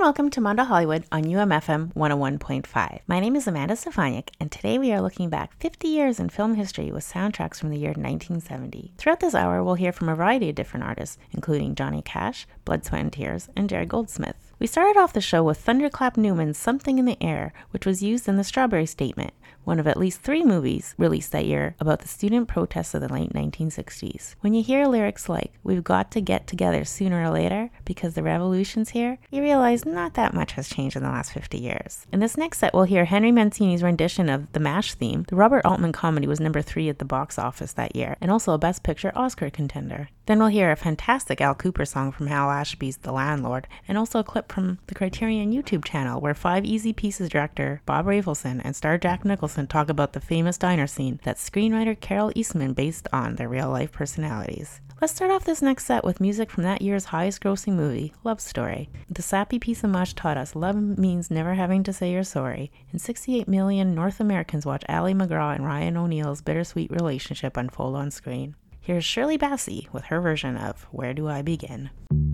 welcome to Mondo Hollywood on UMFM 101.5. My name is Amanda Stefaniak, and today we are looking back 50 years in film history with soundtracks from the year 1970. Throughout this hour, we'll hear from a variety of different artists, including Johnny Cash, Blood, Sweat and Tears, and Jerry Goldsmith. We started off the show with Thunderclap Newman's Something in the Air, which was used in The Strawberry Statement, one of at least 3 movies released that year about the student protests of the late 1960s. When you hear lyrics like, "We've got to get together sooner or later because the revolution's here," you realize not that much has changed in the last 50 years. In this next set, we'll hear Henry Mancini's rendition of the MASH theme. The Robert Altman comedy was number 3 at the box office that year, and also a Best Picture Oscar contender. Then we'll hear a fantastic Al Cooper song from Hal Ashby's The Landlord, and also a clip from the Criterion YouTube channel where 5 Easy Pieces director Bob Rafelson and star Jack Nicholson talk about the famous diner scene that screenwriter Carol Eastman based on their real-life personalities. Let's start off this next set with music from that year's highest-grossing movie, Love Story. The sappy piece of mush taught us love means never having to say you're sorry, and 68 million North Americans watch Ali MacGraw and Ryan O'Neal's bittersweet relationship unfold on screen. Here's Shirley Bassey with her version of Where Do I Begin?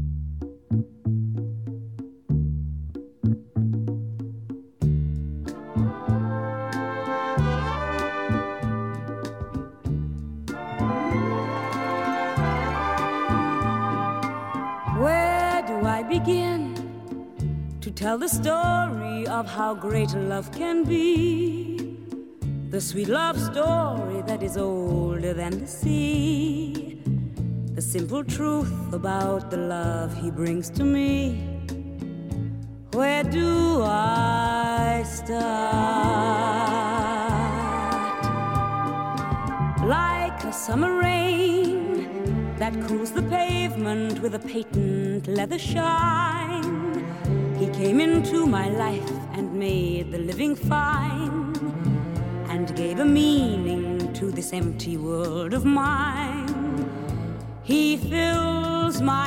Where do I begin to tell the story of how great love can be? The sweet love story that is older than the sea. The simple truth about the love he brings to me. Where do I start? Like a summer rain that cools the pavement with a patent leather shine, he came into my life and made the living fine, and gave a meaning to this empty world of mine. He fills my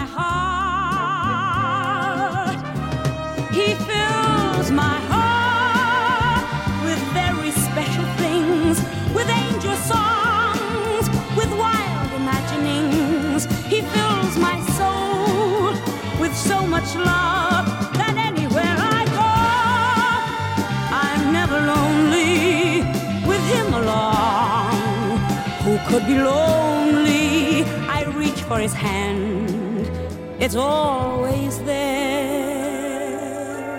heart. He fills my heart with very special things, with angel songs, with wild imaginings. He fills my soul with so much love that anywhere I go, I'm never lonely with him along. Who could be lonely? I reach for his hand, it's always there.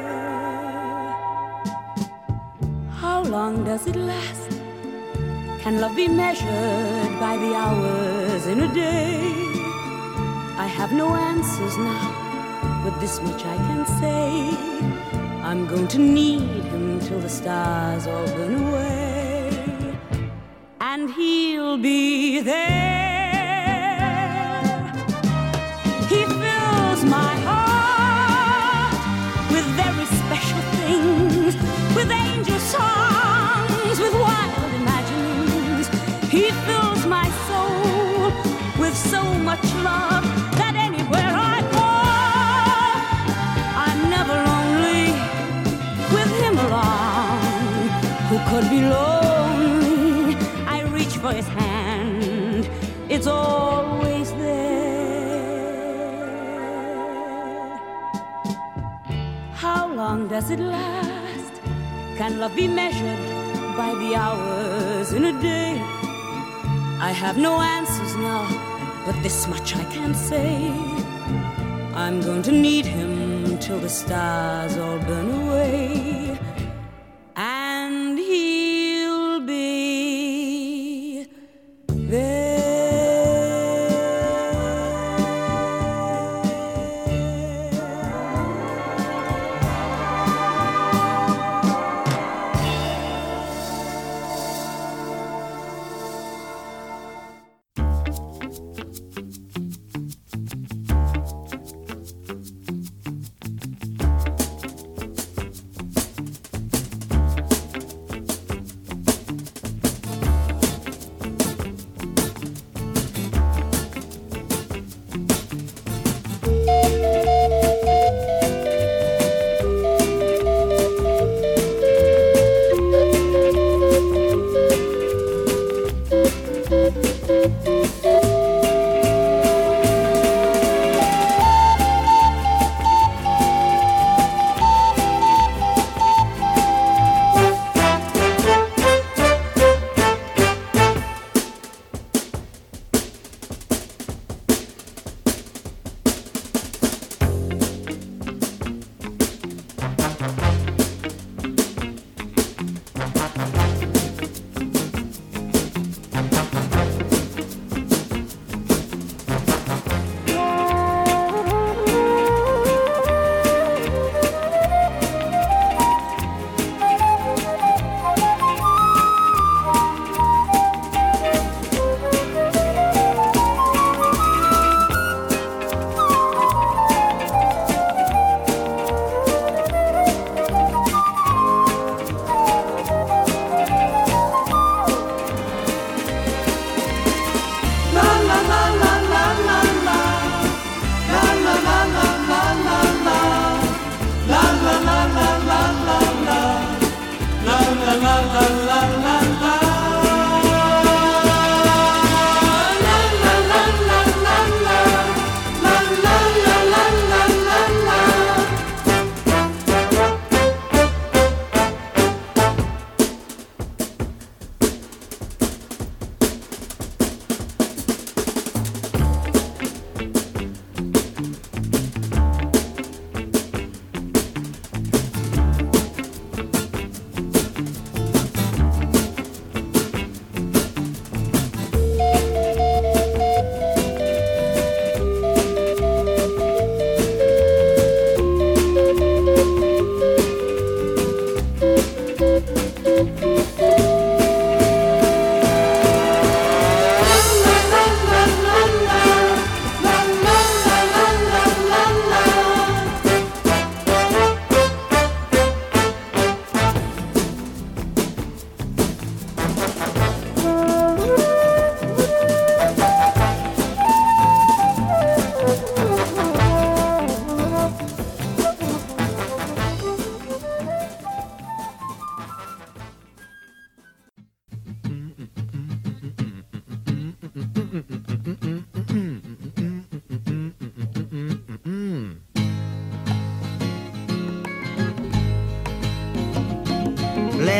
How long does it last? Can love be measured by the hours in a day? I have no answers now, but this much I can say: I'm going to need him till the stars all burn away, and he'll be there. He fills my heart with very special things, with angel songs, with wild imaginings. He fills my soul with so much love that anywhere I go, I'm never lonely with him along. Who could be lonely? I reach for his hand, it's always there. How long does it last? Can love be measured by the hours in a day? I have no answers now, but this much I can say: I'm going to need him till the stars all burn away, and he'll be there.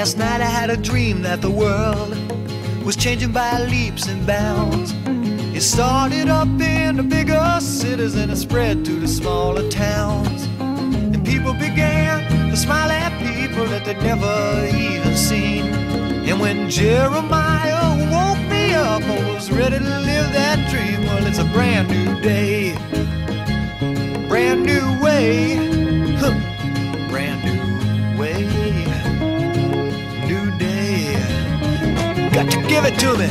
Last night I had a dream that the world was changing by leaps and bounds. It started up in the bigger cities and it spread to the smaller towns. And people began to smile at people that they'd never even seen. And when Jeremiah woke me up, I was ready to live that dream. Well, it's a brand new day, brand new way, brand new way, new day. Got to give it to me.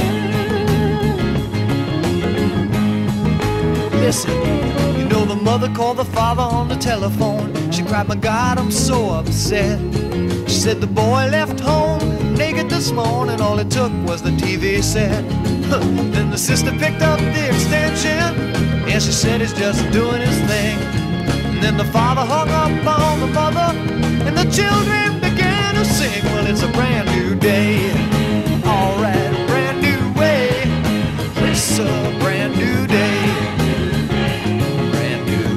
Listen, you know the mother called the father on the telephone. She cried, my God, I'm so upset. She said the boy left home naked this morning, all it took was the TV set. Then the sister picked up the extension, and she said he's just doing his thing. And then the father hung up on the mother, and the children began to sing. Well, it's a brand new day, alright, a brand new way. It's a brand new day, brand new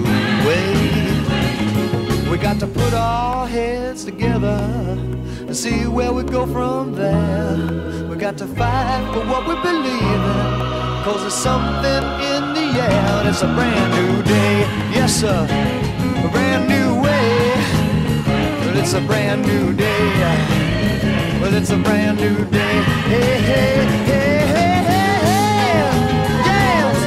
way. We got to put our heads together and see where we go from there. We got to fight for what we believe in, 'cause there's something in the air. And it's a brand new day, yes sir, a brand new way. Well, it's a brand new day, well, it's a brand new day. Hey, hey, hey, hey, hey, hey. Dance!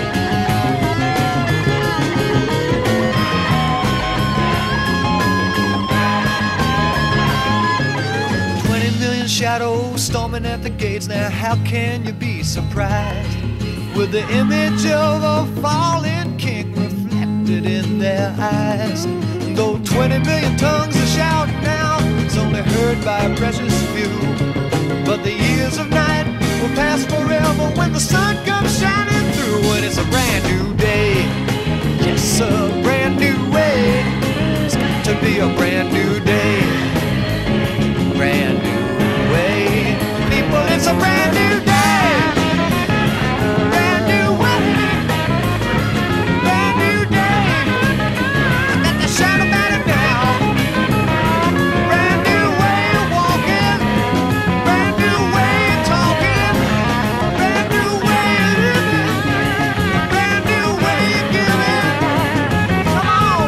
20 million shadows storming at the gates. Now how can you be surprised with the image of a fallen king reflected in their eyes? And though 20 million tongues are shouting now, it's only heard by a precious few. But the years of night will pass forever when the sun comes shining through. And it's a brand new day, yes, a brand new way. It's got to be a brand new day, brand new way. People, it's a brand new day, brand new way, brand new day. I got the shadow about it now. Brand new way of walking, brand new way of talking, brand new way of living, brand new way of giving. Come on.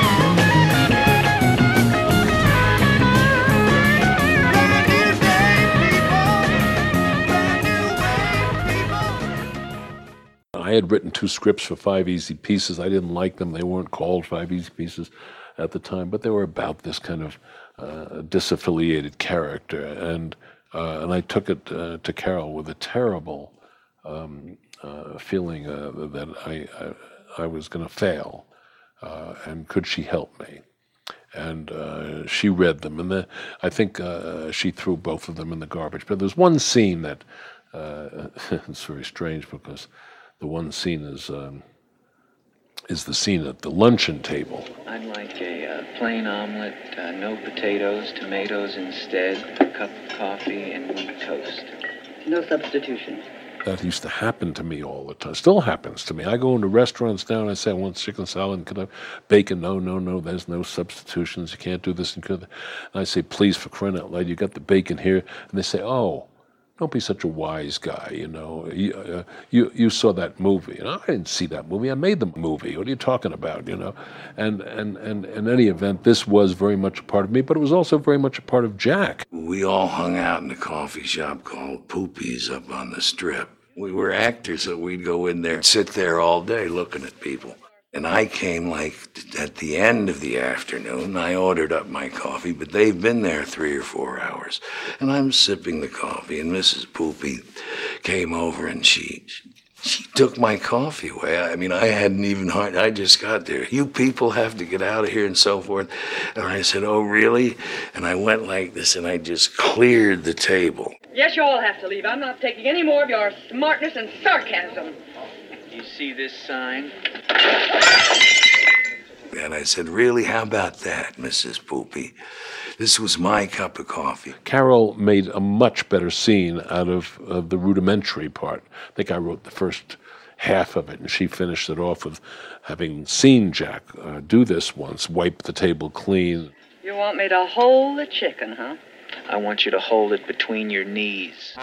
Brand new day, people. Brand new way, people. I had written 2 scripts for 5 Easy Pieces. I didn't like them. They weren't called 5 Easy Pieces at the time, but they were about this kind of disaffiliated character. And I took it to Carol with a terrible feeling that I was going to fail, and could she help me? And she read them, and I think she threw both of them in the garbage. But there's one scene that it's very strange, because the one scene is the scene at the luncheon table. I'd like a plain omelet, no potatoes, tomatoes instead, a cup of coffee, and 1 toast. No substitution. That used to happen to me all the time. Still happens to me. I go into restaurants now and I say, I want chicken salad and could I have bacon? No, there's no substitutions. You can't do this and could. And I say, please, for crying out loud, you got the bacon here. And they say, oh, don't be such a wise guy, you know. You saw that movie. And I didn't see that movie. I made the movie. What are you talking about, you know? And in any event, this was very much a part of me, but it was also very much a part of Jack. We all hung out in a coffee shop called Poopy's up on the Strip. We were actors, so we'd go in there and sit there all day looking at people. And I came like at the end of the afternoon. I ordered up my coffee, but they've been there 3 or 4 hours. And I'm sipping the coffee, and Mrs. Poopy came over and she took my coffee away. I mean, I hadn't even I just got there. You people have to get out of here and so forth. And I said, oh, really? And I went like this, and I just cleared the table. Yes, you all have to leave. I'm not taking any more of your smartness and sarcasm. You see this sign? And I said, really, how about that, Mrs. Poopy? This was my cup of coffee. Carol made a much better scene out of the rudimentary part. I think I wrote the first half of it, and she finished it off with having seen Jack do this once, wipe the table clean. You want me to hold the chicken, huh? I want you to hold it between your knees.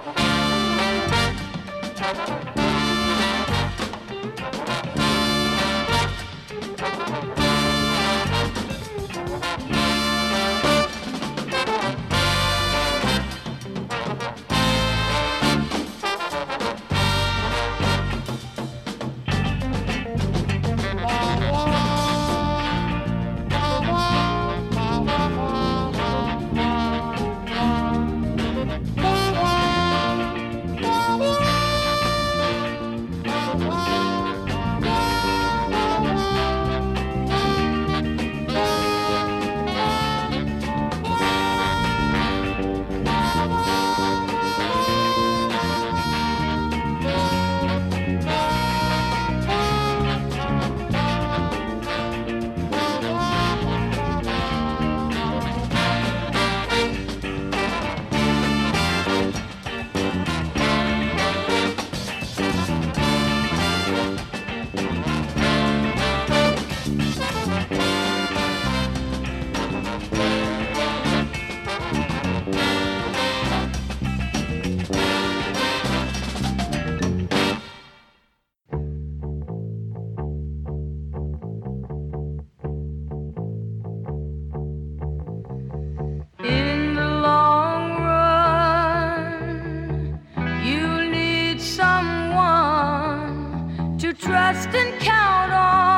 trust and count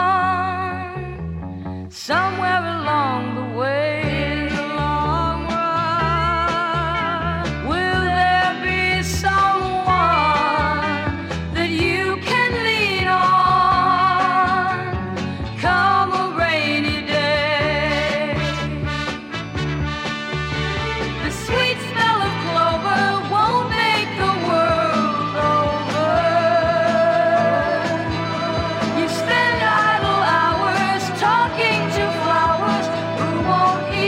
on somewhere along the way. In the long run, will there be someone that you can lean on come a rainy day? The sweet smell of clover won't make the world over. You spend idle hours talking to flowers who won't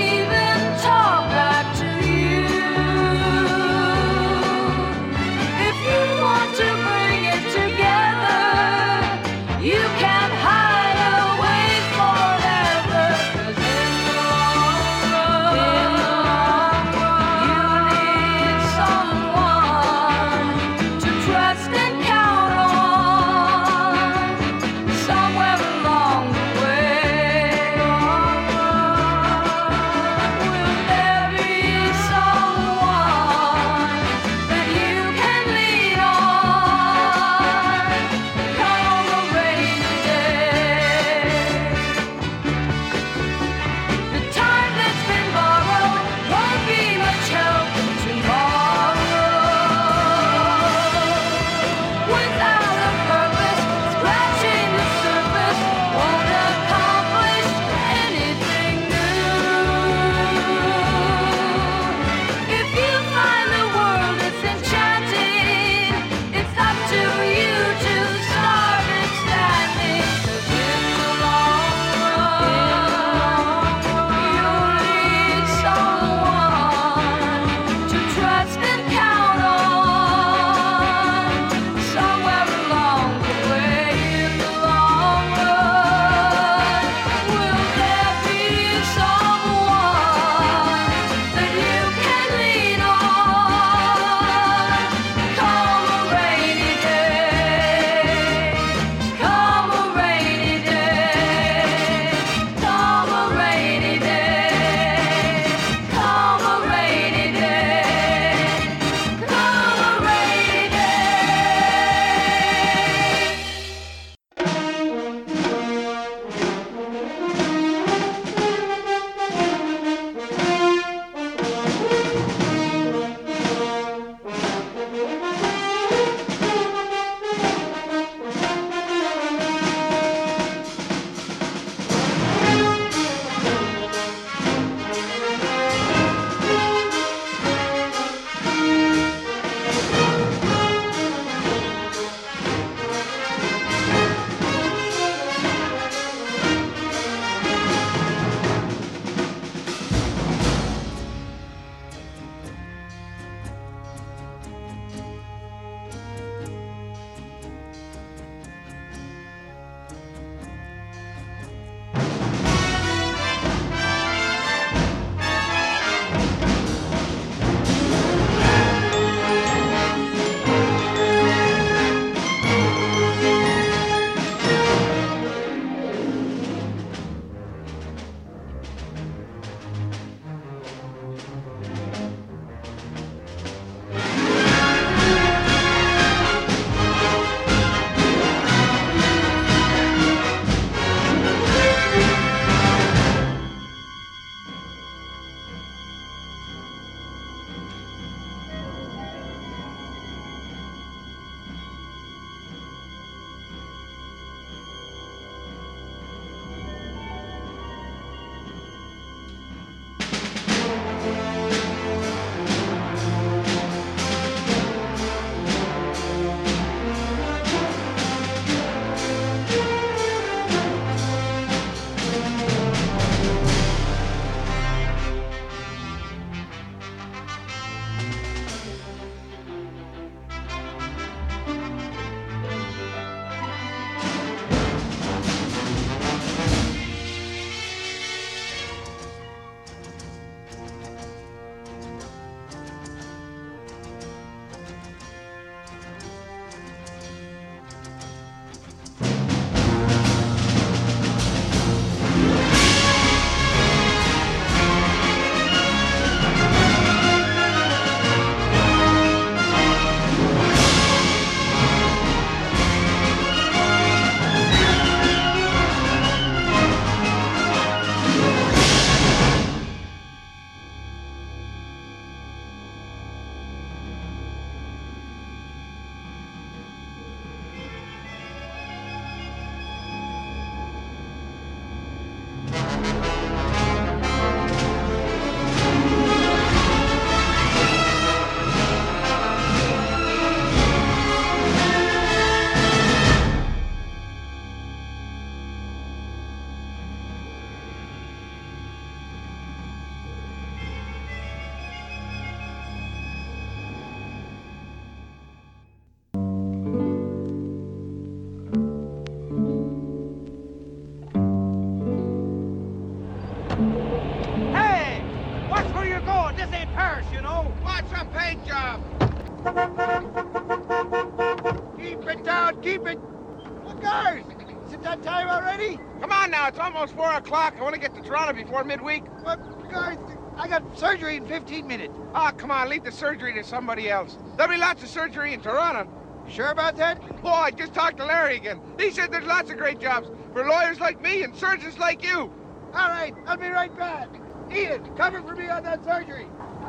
Keep it down, keep it. Well, guys, is it that time already? Come on now, it's almost 4 o'clock. I want to get to Toronto before midweek. But, guys, I got surgery in 15 minutes. Ah, come on, leave the surgery to somebody else. There'll be lots of surgery in Toronto. Sure about that? Oh, I just talked to Larry again. He said there's lots of great jobs for lawyers like me and surgeons like you. All right, I'll be right back. Ian, cover for me on that surgery.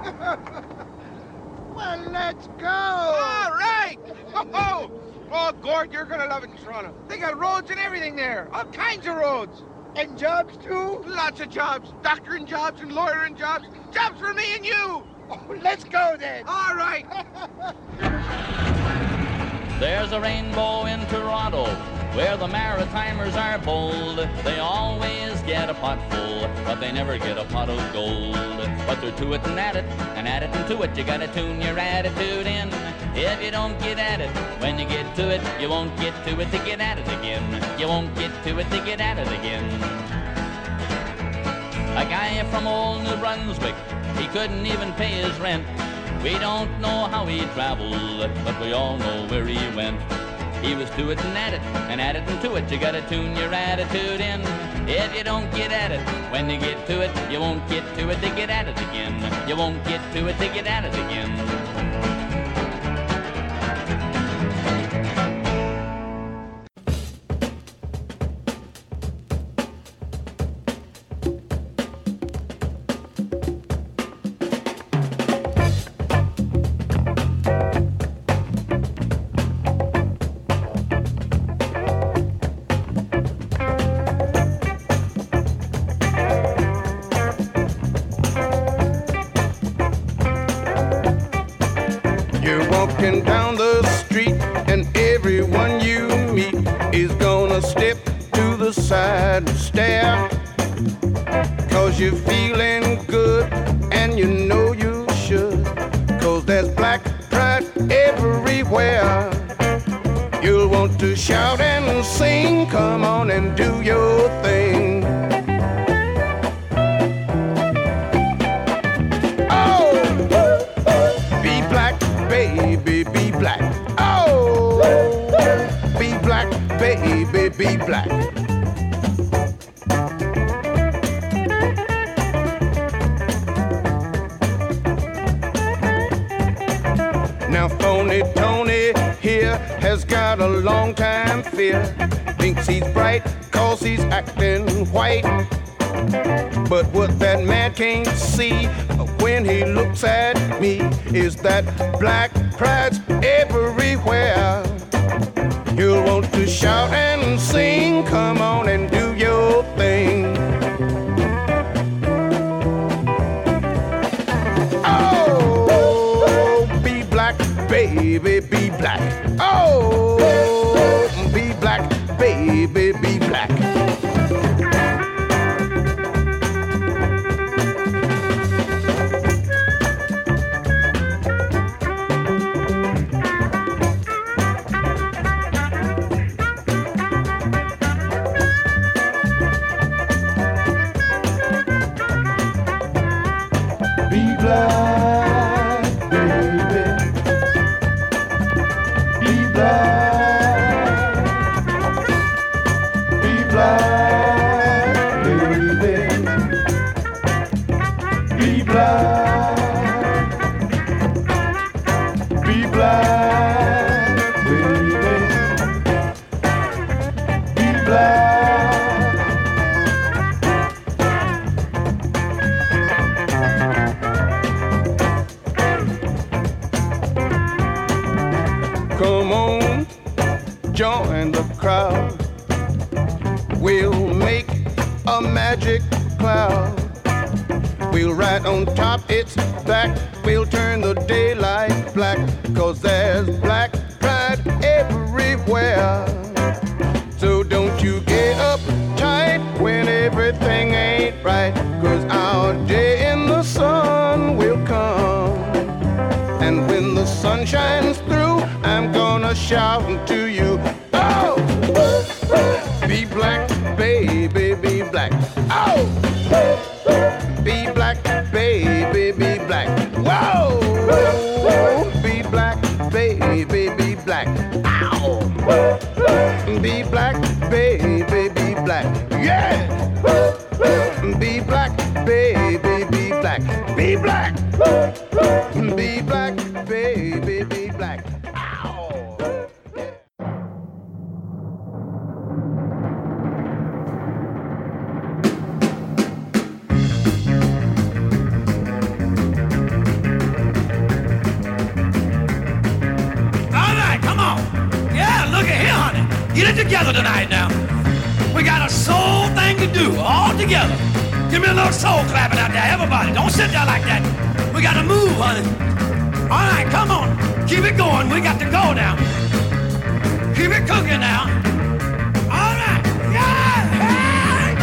Well, let's go. All right. Oh, Gord, you're going to love it in Toronto. They got roads and everything there. All kinds of roads. And jobs, too? Lots of jobs. Doctoring jobs and lawyering jobs. Jobs for me and you. Oh, let's go, then. All right. There's a rainbow in Toronto where the Maritimers are bold. They always get a pot full, but they never get a pot of gold. But they're to it and at it and to it. You gotta tune your attitude in. If you don't get at it, when you get to it, you won't get to it to get at it again. You won't get to it to get at it again. A guy from old New Brunswick, he couldn't even pay his rent. We don't know how he traveled, but we all know where he went. He was to it and at it and to it. You gotta tune your attitude in. If you don't get at it, when you get to it, you won't get to it to get at it again. You won't get to it to get at it again. Down the street and everyone you meet is gonna step to the side and stare, 'cause you're feeling good and you know you should, 'cause there's black pride everywhere. You'll want to shout and sing, come on and do your thing. Baby, be black. Oh, be black, baby, be black. Now phony Tony here has got a long time fear. Thinks he's bright 'cause he's acting white. But what that man can't see when he looks at me is that black pride's everywhere. You'll want to shout and sing, come on and do your thing. Oh, be black, baby, be black. Oh, be black, baby, be black. Come on, join the crowd. We'll make a magic cloud. We'll ride on top, its back. We'll turn the daylight black, 'cause there's black pride everywhere. So don't you get uptight when everything ain't right, 'cause our day in the sun will come. And when the sun shines through, I'm gonna shout to you, oh, be black, baby, be black. Oh, be black, baby, be black. Whoa, be black, baby, be black. Ow. black. Yeah! Be black, baby, be black. Be black! Be black, baby, be black. Get it together tonight now. We got a soul thing to do, all together. Give me a little soul clapping out there, everybody. Don't sit there like that. We got to move, honey. All right, come on. Keep it going. We got to go now. Keep it cooking now. All right. Yeah. Hey.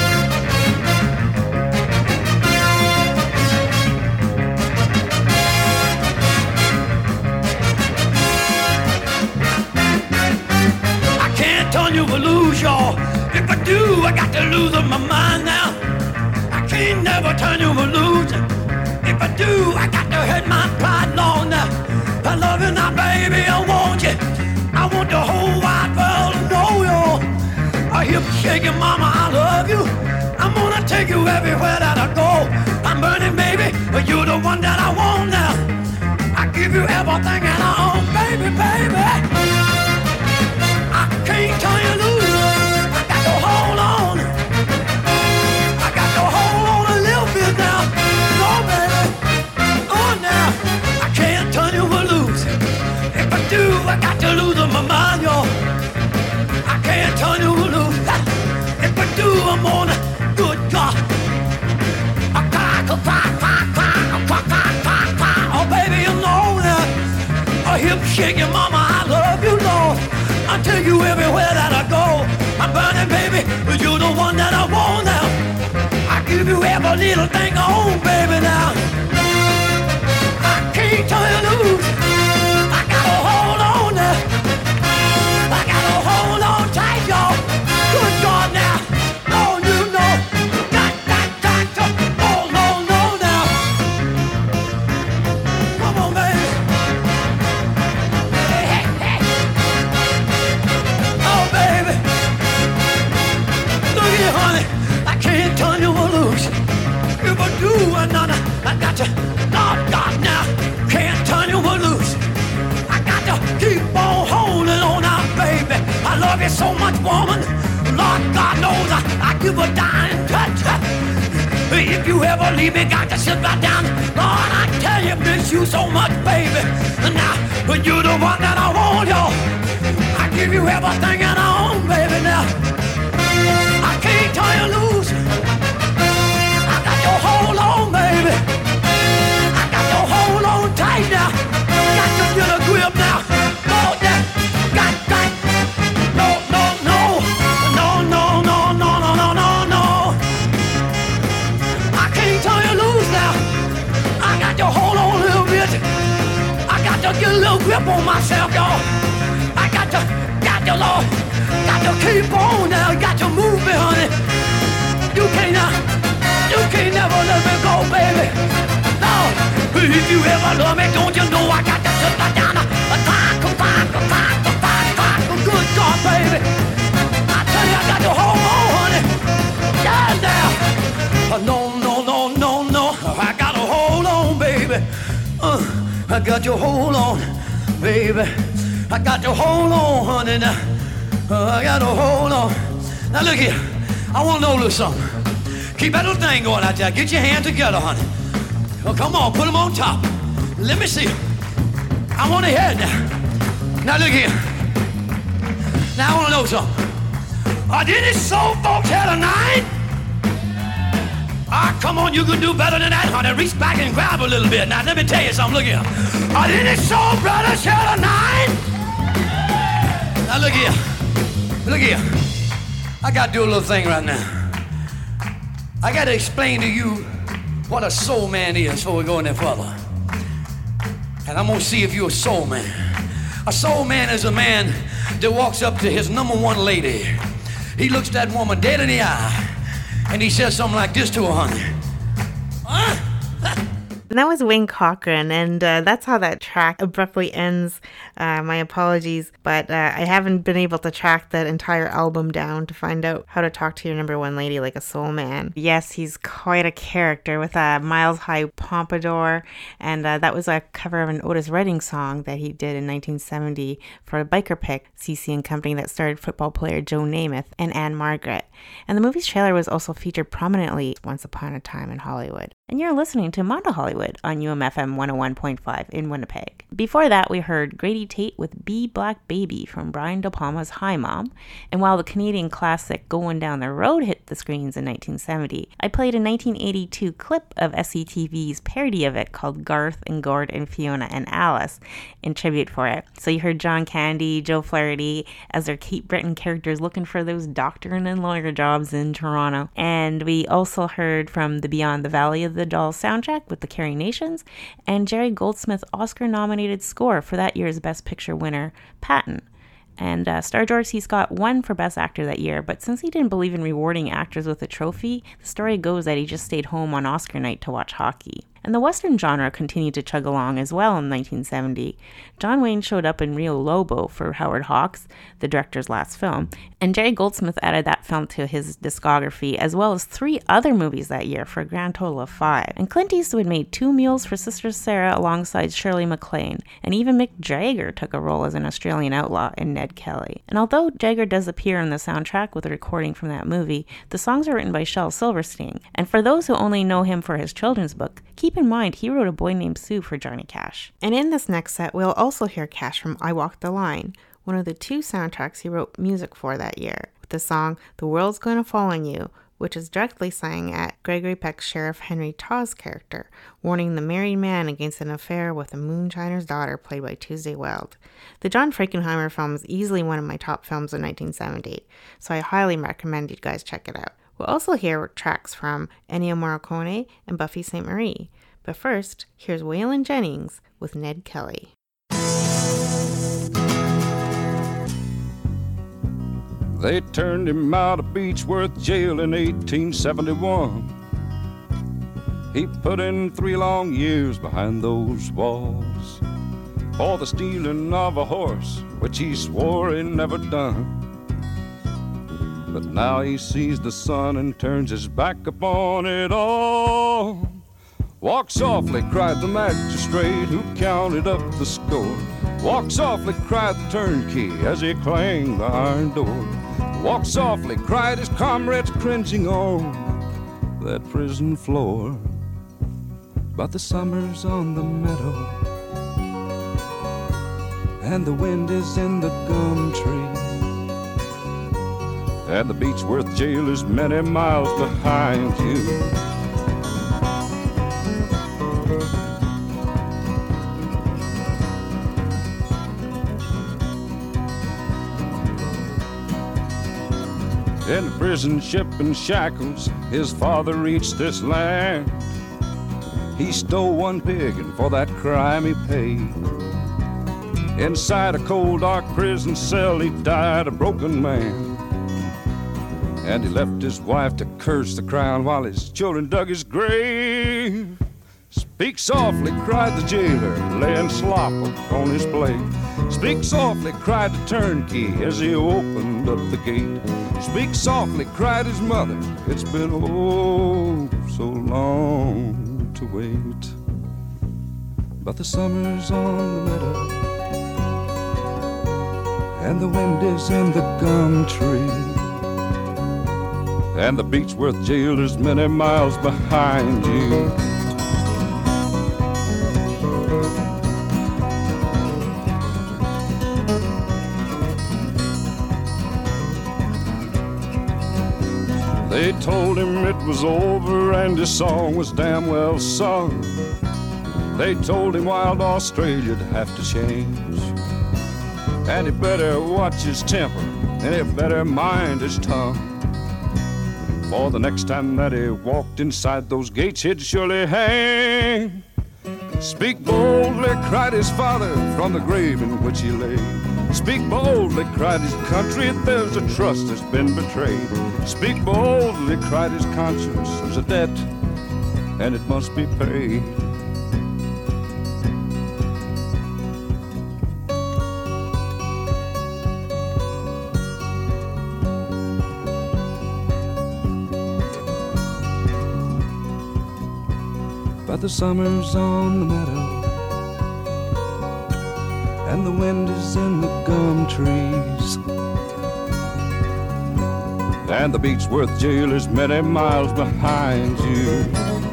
Turn you will lose, y'all. If I do, I got to lose my mind now. I can't never turn you will lose. If I do, I got to hurt my pride long now. I love you now, baby, I want you. I want the whole wide world to know you. I hear you shaking, mama, I love you. I'm gonna take you everywhere that I go. I'm burning, baby, but you're the one that I want now. I give you everything and I own, baby, baby. Can't turn you loose. I got to hold on. I got to hold on a little bit now. No, baby. Oh, now. I can't turn you loose. If I do, I got to lose my mind, y'all. I can't turn you loose. If I do, I'm on a good God. Oh, baby, you know that. A hip shaking, mama, I love you, Lord. I'll take you everywhere that I go. I'm burning, baby, but you're the one that I want now. I give you every little thing I own, baby, now. I can't turn you loose. I gotta hold on now. I gotta hold on tight, y'all. Good God now. Oh, you know. Got to hold on now. Come on, baby. Honey, I can't turn you loose. If I do, I got to, Lord God, now, can't turn you loose. I got to keep on holding on now, baby. I love you so much, woman. Lord God knows I give a dying touch. If you ever leave me, got to sit right down. Lord, I tell you, miss you so much, baby. Now, but you're the one that I want, y'all. I give you everything and I own, baby, now. I can't turn you loose. I got to hold on, baby. I got to hold on tight now. Got to get a grip now. No, that. Got. No. I can't turn you loose now. I got to hold on a little bit. I got to get a little grip on myself, y'all. I got to, Lord. Got to keep on now, got to move me, honey. You can't never let me go, baby. No, if you ever love me, don't you know I got to sit right down. Good God, baby. I tell you, I got to hold on, honey. Yeah, now. No. I got to hold on, baby. I got to hold on, baby. I got to hold on, honey, now. I got to hold on. Now look here. I want to know a little something. Keep that little thing going out there. Get your hands together, honey. Oh, come on, put them on top. Let me see. I want to hear it now. Now look here. Now I want to know something. Did it soul folks here tonight? Come on, you can do better than that, honey. Reach back and grab a little bit. Now let me tell you something. Look here. Did it soul brothers here tonight? Now look here. Look here, I got to do a little thing right now. I got to explain to you what a soul man is before we go any further. And I'm going to see if you're a soul man. A soul man is a man that walks up to his number one lady. He looks that woman dead in the eye, and he says something like this to her, honey. Huh? And that was Wayne Cochran, and that's how that track abruptly ends. My apologies, but I haven't been able to track that entire album down to find out how to talk to your number one lady like a soul man. Yes, he's quite a character with a miles-high pompadour, and that was a cover of an Otis Redding song that he did in 1970 for a biker pick, CC and Company, that starred football player Joe Namath and Anne Margaret. And the movie's trailer was also featured prominently once upon a time in Hollywood. And you're listening to Mondo Hollywood on UMFM 101.5 in Winnipeg. Before that, we heard Grady Tate with Be Black Baby from Brian De Palma's Hi Mom. And while the Canadian classic Going Down the Road hit the screens in 1970, I played a 1982 clip of SCTV's parody of it called Garth and Gord and Fiona and Alice in tribute for it. So you heard John Candy, Joe Flaherty as their Kate Breton characters looking for those doctor and lawyer jobs in Toronto. And we also heard from the Beyond the Valley of the Dolls soundtrack with the Carrie Nations and Jerry Goldsmith's Oscar-nominated score for that year's Best Picture winner, Patton. And star George C. Scott won for Best Actor that year, but since he didn't believe in rewarding actors with a trophy, the story goes that he just stayed home on Oscar night to watch hockey. And the Western genre continued to chug along as well in 1970. John Wayne showed up in Rio Lobo for Howard Hawks, the director's last film, and Jerry Goldsmith added that film to his discography, as well as 3 other movies that year for a grand total of 5. And Clint Eastwood made 2 meals for Sister Sarah alongside Shirley MacLaine, and even Mick Jagger took a role as an Australian outlaw in Ned Kelly. And although Jagger does appear on the soundtrack with a recording from that movie, the songs are written by Shel Silverstein. And for those who only know him for his children's book, keep in mind he wrote A Boy Named Sue for Johnny Cash. And in this next set, we'll also hear Cash from I Walk the Line, one of the 2 soundtracks he wrote music for that year, with the song The World's Gonna Fall on You, which is directly sang at Gregory Peck's Sheriff Henry Taw's character, warning the married man against an affair with a moonshiner's daughter played by Tuesday Weld. The John Frankenheimer film is easily one of my top films of 1970, so I highly recommend you guys check it out. We'll also hear tracks from Ennio Morricone and Buffy Sainte-Marie. But first, here's Waylon Jennings with Ned Kelly. They turned him out of Beechworth Jail in 1871. He put in 3 long years behind those walls for the stealing of a horse, which he swore he never done. But now he sees the sun and turns his back upon it all. Walk softly, cried the magistrate who counted up the score. Walk softly, cried the turnkey as he clanged the iron door. Walk softly, cried his comrades cringing on that prison floor. But the summer's on the meadow, and the wind is in the gum tree, and the Beechworth Jail is many miles behind you. In the prison ship in shackles, his father reached this land. He stole 1 pig, and for that crime he paid. Inside a cold, dark prison cell, he died a broken man. And he left his wife to curse the crown while his children dug his grave. Speak softly, cried the jailer, laying slop on his plate. Speak softly, cried the turnkey as he opened up the gate. Speak softly, cried his mother, it's been oh so long to wait. But the summer's on the meadow, and the wind is in the gum tree, and the Beechworth Jail is many miles behind you. They told him it was over and his song was damn well sung. They told him wild Australia'd have to change, and he better watch his temper and he better mind his tongue. For the next time that he walked inside those gates, he'd surely hang. Speak boldly, cried his father from the grave in which he lay. Speak boldly, cried his country, there's a trust that's been betrayed. Speak boldly, cried his conscience, there's a debt, and it must be paid. but the summer's on the meadow, and the wind is in the gum trees, and the Beechworth jail is many miles behind you.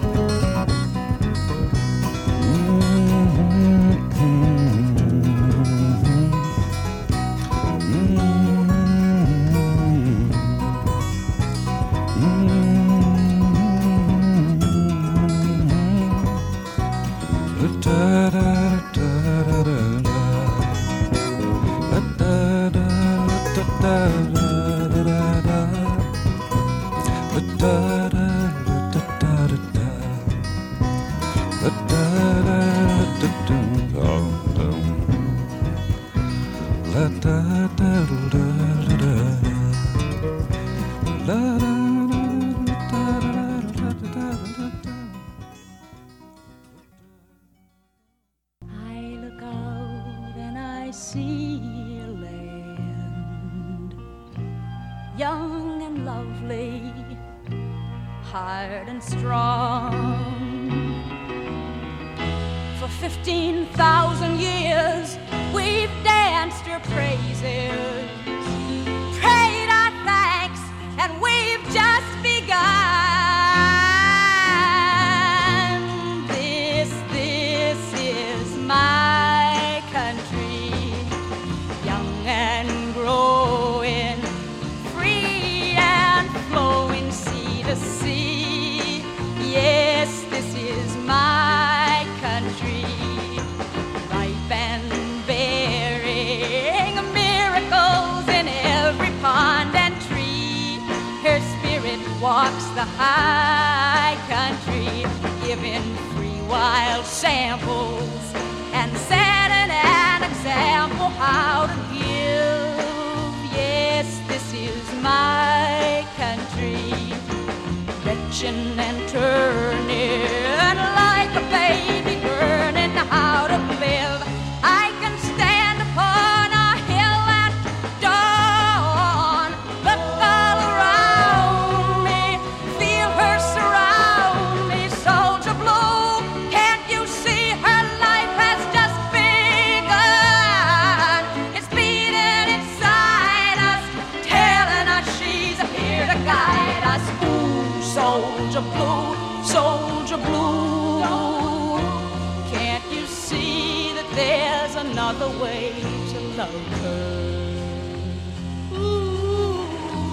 Young and lovely, hard and strong. For 15,000 years we've danced your praises, prayed our thanks, and we've just begun. This is my country, young and growing, free and flowing sea to sea. Yes, this is my country, ripe and bearing miracles in every pond and tree. Her spirit walks the high country, giving free wild samples and setting an example how to give. Yes, this is my country, retching and turning like a baby, learning how to live. I can stand upon a hill at dawn, look all around me, feel her surround me. Soldier Blue, can't you see her life has just begun? It's beating inside us, telling us she's here to guide us. Ooh, Soldier Blue, Soldier Blue, can't you see that there's another way to love her? Ooh.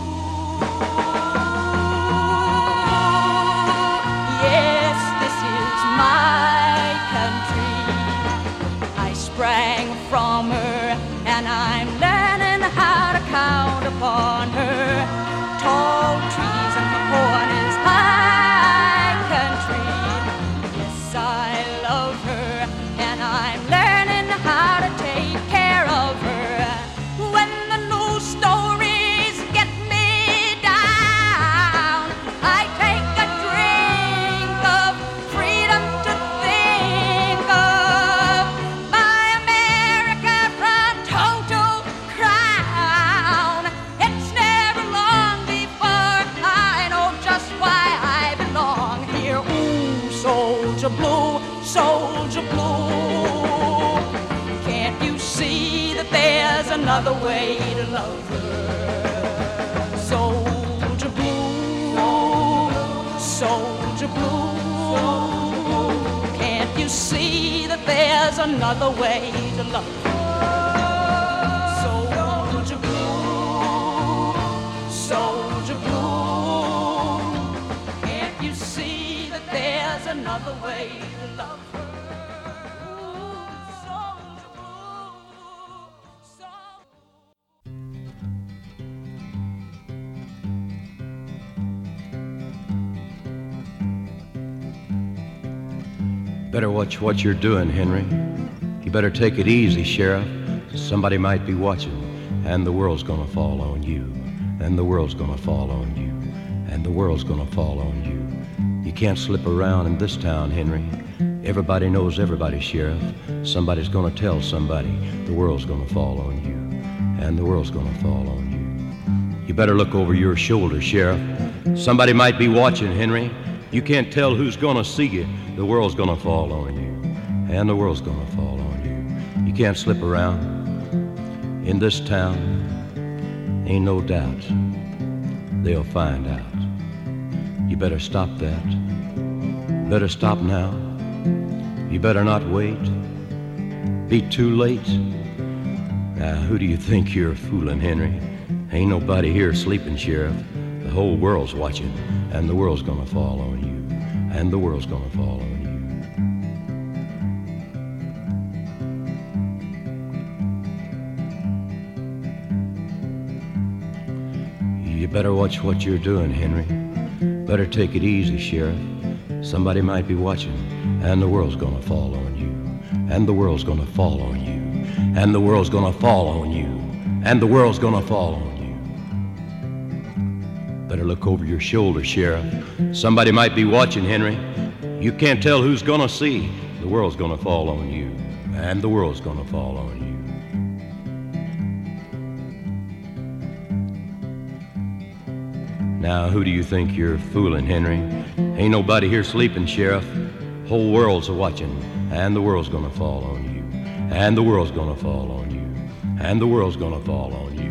Yes, this is my country. I sprang from her, and I'm learning how to count upon her. Tall trees and the corn is high country. Yes, I love her, and I'm learning how to take care of her. When the news stories get me down, I take a drink of freedom to think of my America from total crown. It's never long before I know just why I belong here. Ooh, Soldier Blue, Soldier Blue, can't you see that there's another way to love her? Soldier Blue, Soldier Blue, can't you see that there's another way to love her? Soldier Blue, Soldier Blue, can't you see that there's another way to love her? Better watch what you're doing, Henry. You better take it easy, Sheriff. Somebody might be watching, and the world's gonna fall on you, and the world's gonna fall on you, and the world's gonna fall on you. You can't slip around in this town, Henry. Everybody knows everybody, Sheriff. Somebody's gonna tell somebody. The world's gonna fall on you, and the world's gonna fall on you. You better look over your shoulder, Sheriff. Somebody might be watching, Henry, You can't tell who's gonna see you. The world's gonna fall on you, and the world's gonna fall on you. You can't slip around in this town. Ain't no doubt they'll find out. You better stop that. Better stop now. You better not wait. Be too late. Now, who do you think you're fooling, Henry? Ain't nobody here sleeping, Sheriff. The whole world's watching, and the world's gonna fall on you, and the world's gonna fall on you. You better watch what you're doing, Henry. Better take it easy, Sheriff. Somebody might be watching, and the world's gonna fall on you, and the world's gonna fall on you, and the world's gonna fall on you, and the world's gonna fall on you. Better look over your shoulder, Sheriff. Somebody might be watching, Henry. You can't tell who's gonna see. The world's gonna fall on you, and the world's gonna fall on you. Now, who do you think you're fooling, Henry? Ain't nobody here sleeping, Sheriff. Whole world's watching, and the world's gonna fall on you, and the world's gonna fall on you, and the world's gonna fall on you.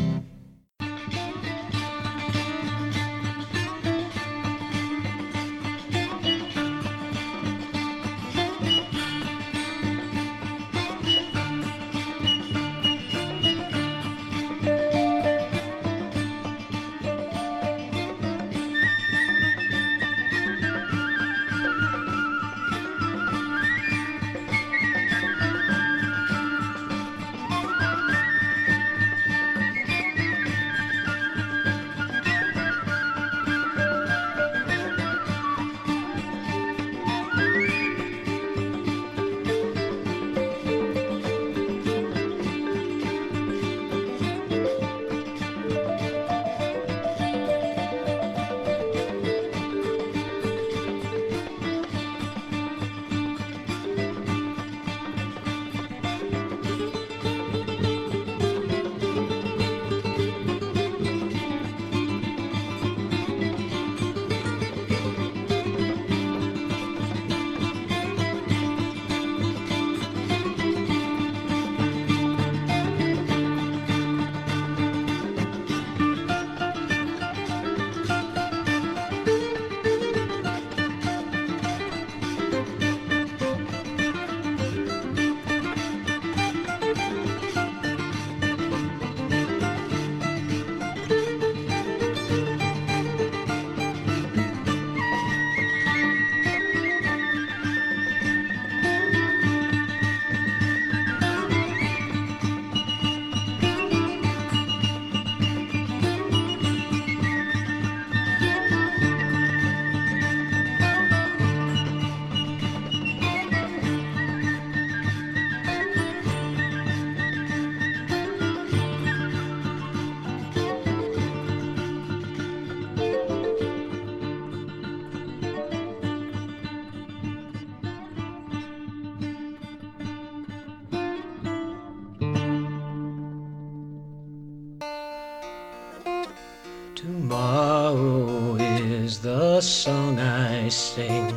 Tomorrow is the song I sing.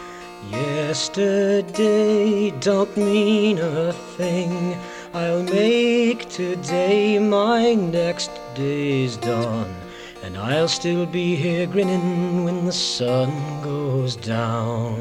Yesterday don't mean a thing. I'll make today my next day's dawn, and I'll still be here grinning when the sun goes down.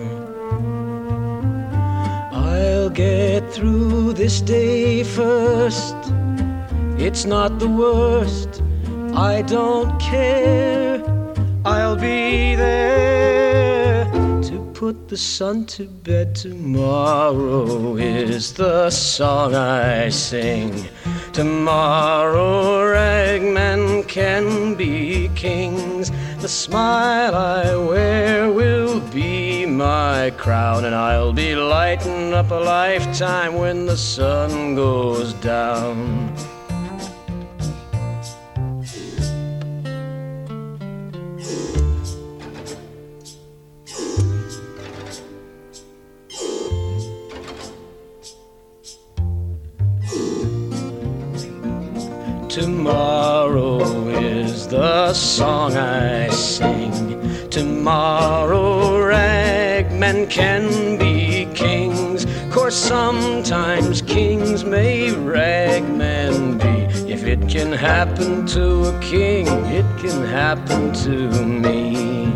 I'll get through this day first. It's not the worst. I don't care, I'll be there to put the sun to bed. Tomorrow is the song I sing. Tomorrow ragmen can be kings. The smile I wear will be my crown, and I'll be lighting up a lifetime when the sun goes down. Tomorrow is the song I sing. Tomorrow can be kings. 'Course sometimes kings may ragmen be. If it can happen to a king, it can happen to me.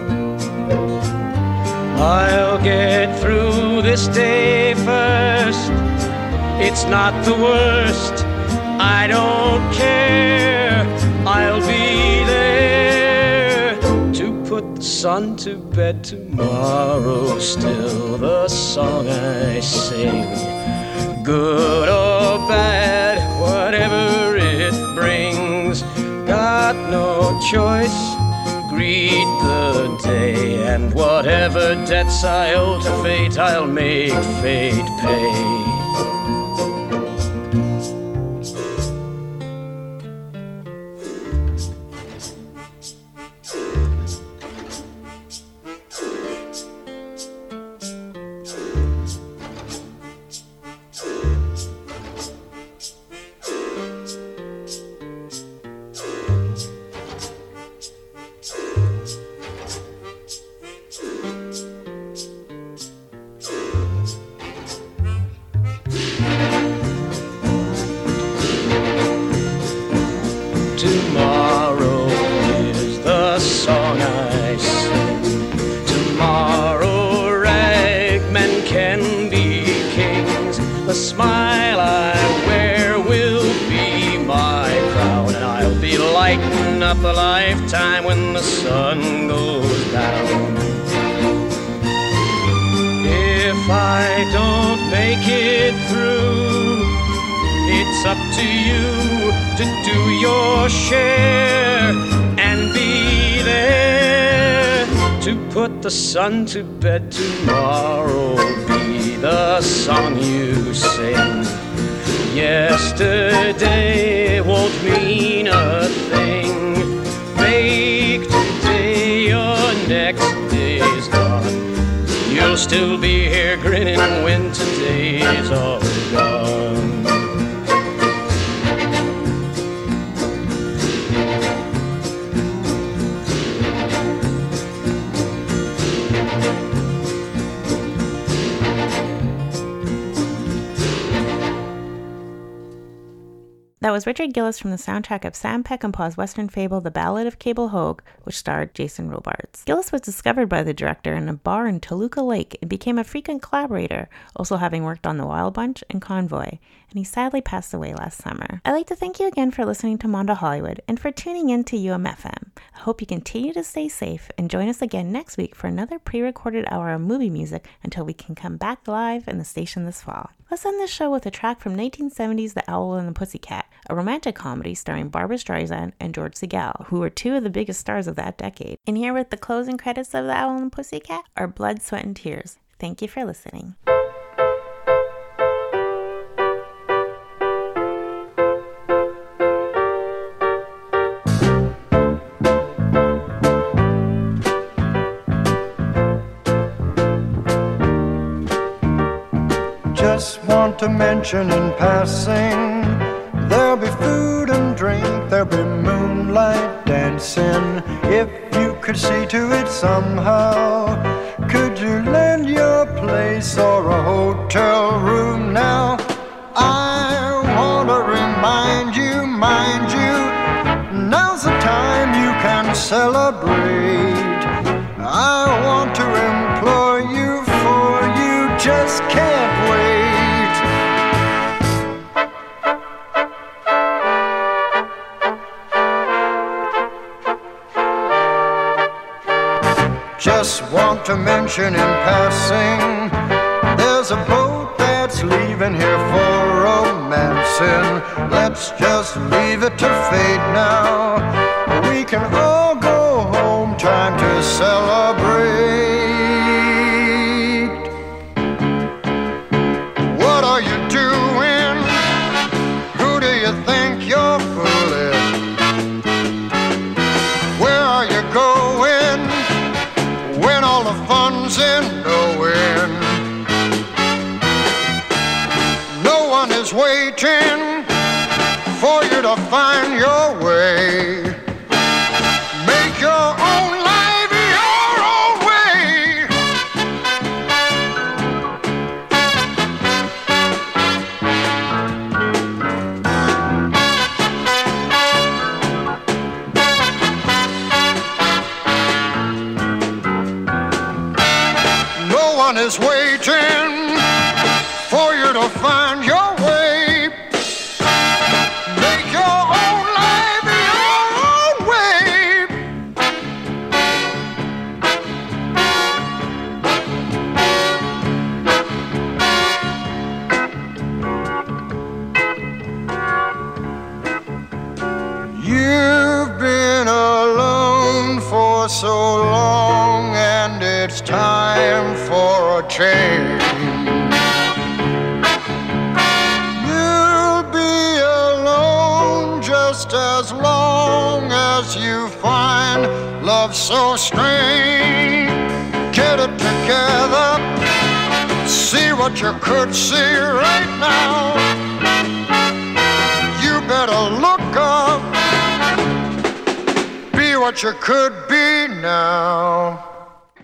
I'll get through this day first. It's not the worst, I don't care. I'll be there to put the sun to bed tomorrow. Still the song I sing, good or bad, whatever it brings. Got no choice, greet the day, and whatever debts I owe to fate, I'll make fate pay. Tomorrow is the song I sing. Tomorrow ragmen can be kings. The smile I wear will be my crown, and I'll be lighting up a lifetime when the sun goes down. If I don't make it through, it's up to you to do your share and be there to put the sun to bed tomorrow. Be the song you sing. Yesterday won't mean a thing. Make today your next day's gone. You'll still be here grinning when today's all gone. That was Richard Gillis from the soundtrack of Sam Peckinpah's Western fable The Ballad of Cable Hogue, which starred Jason Robards. Gillis was discovered by the director in a bar in Toluca Lake and became a frequent collaborator, also having worked on The Wild Bunch and Convoy, and he sadly passed away last summer. I'd like to thank you again for listening to Mondo Hollywood and for tuning in to UMFM. I hope you continue to stay safe and join us again next week for another pre-recorded hour of movie music until we can come back live in the station this fall. Let's end this show with a track from 1970's The Owl and the Pussycat, a romantic comedy starring Barbra Streisand and George Segal, who were two of the biggest stars of that decade. And here with the closing credits of The Owl and the Pussycat are Blood, Sweat, and Tears. Thank you for listening. Just want to mention in passing, there'll be food and drink, there'll be moonlight dancing. If you could see to it somehow, could you lend your place or a hotel room now? I want to remind you, mind you, now's the time you can celebrate. I want to implore you, for you just can't wait. Just want to mention in passing, there's a boat that's leaving here for romancing. Let's just leave it to fate now. We can all go home, time to celebrate. What are you doing? Who do you think you're fooling? Where are you going when all the fun's in knowing? No one is waiting for you to find your way. Make your own life your own way. sun is waiting for you to find your way. Make your own life your own way. You've been alone for so long, and it's time for a change. You'll be alone just as long as you find love so strange. Get it together, see what you could see right now. You better look up, be what you could be now.